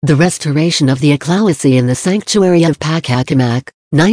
The restoration of the Aclawasi in the sanctuary of Pachacamac,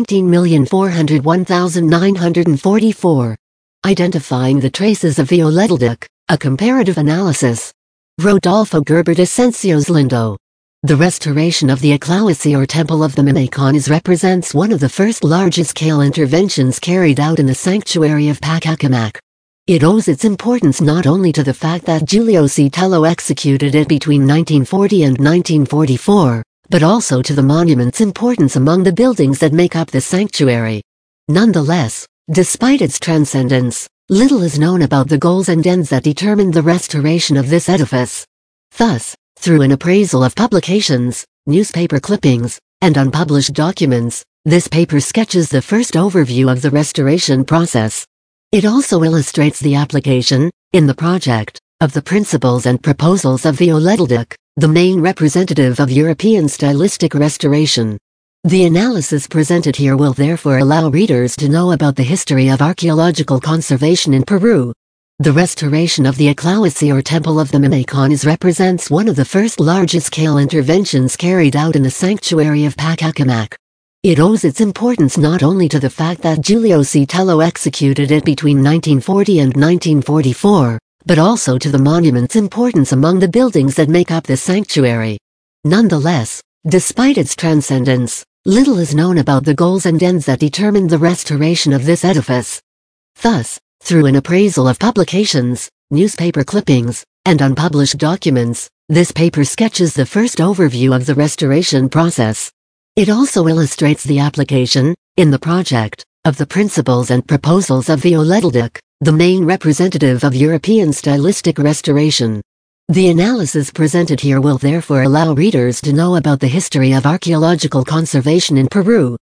19,401,944. Identifying the traces of Violletlduk, a comparative analysis. Rodolfo Gerber de Sencio's Lindo. The restoration of the Aclawasi or Temple of the Manacones represents one of the first large-scale interventions carried out in the sanctuary of Pachacamac. It owes its importance not only to the fact that Giulio C. Tello executed it between 1940 and 1944, but also to the monument's importance among the buildings that make up the sanctuary. Nonetheless, despite its transcendence, little is known about the goals and ends that determined the restoration of this edifice. Thus, through an appraisal of publications, newspaper clippings, and unpublished documents, this paper sketches the first overview of the restoration process. It also illustrates the application, in the project, of the principles and proposals of Violletlduk, the main representative of European stylistic restoration. The analysis presented here will therefore allow readers to know about the history of archaeological conservation in Peru. The restoration of the Aclawasi or Temple of the Manacones represents one of the first large-scale interventions carried out in the sanctuary of Pachacamac. It owes its importance not only to the fact that Giulio C. Tello executed it between 1940 and 1944, but also to the monument's importance among the buildings that make up the sanctuary. Nonetheless, despite its transcendence, little is known about the goals and ends that determined the restoration of this edifice. Thus, through an appraisal of publications, newspaper clippings, and unpublished documents, this paper sketches the first overview of the restoration process. It also illustrates the application, in the project, of the principles and proposals of Violletlduk, the main representative of European stylistic restoration. The analysis presented here will therefore allow readers to know about the history of archaeological conservation in Peru.